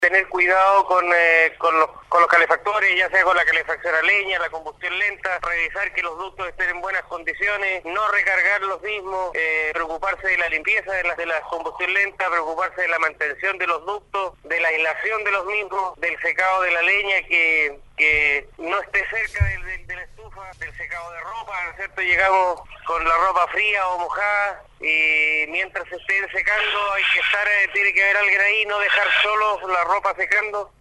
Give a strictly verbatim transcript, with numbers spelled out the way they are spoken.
tener cuidado con, eh, con, los, con los calefactores, ya sea con la calefacción a leña, la combustión lenta, revisar que los ductos estén en buenas condiciones, no recargar los mismos, eh, preocuparse de la limpieza de la, de la combustión lenta, preocuparse de la mantención de los ductos, de la aislación de los mismos, del secado de la leña que, que no esté cerca de, de, de la estufa, del secado de ropa, ¿no es cierto? Llegamos con la ropa fría o mojada y mientras se estén secando hay que estar, eh, tiene que haber alguien ahí, no dejar solo la ropa secando.